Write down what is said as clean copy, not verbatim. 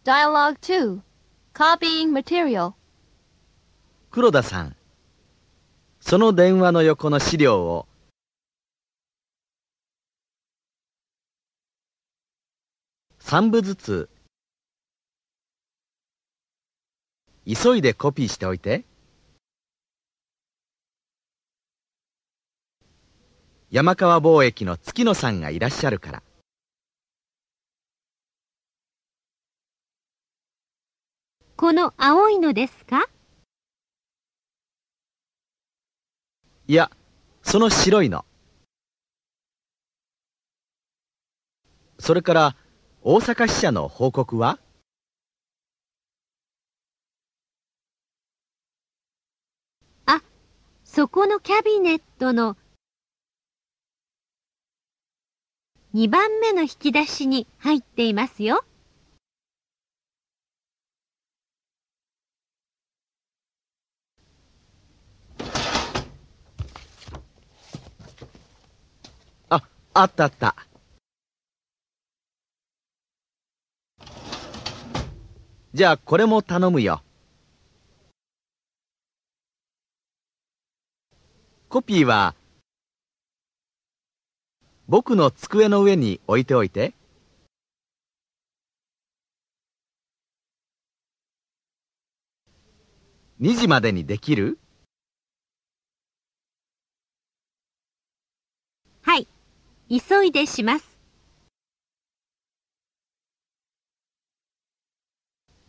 Dialogue 2. Copying material. 黒田さん、その電話の横の資料を3部ずつ急いでコピーしておいて。山川貿易の月野さんがいらっしゃるから。 この青いのですか？ いや、その白いの。それから大阪支社の報告は？ あ、そこのキャビネットの2番目の引き出しに入っていますよ。 あったあった。じゃあこれも頼むよ。コピーは僕の机の上に置いておいて。2時までにできる？ はい、急いでします。